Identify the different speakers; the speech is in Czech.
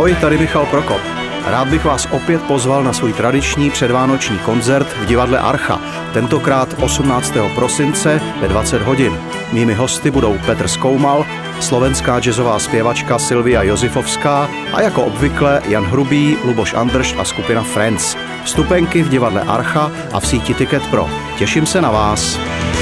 Speaker 1: Ahoj, tady Michal Prokop. Rád bych vás opět pozval na svůj tradiční předvánoční koncert v divadle Archa, tentokrát 18. prosince ve 20 hodin. Mými hosty budou Petr Skoumal, slovenská jazzová zpěvačka Silvia Josifovská a jako obvykle Jan Hrubý, Luboš Andršt a skupina Friends. Vstupenky v divadle Archa a v síti Ticket Pro. Těším se na vás.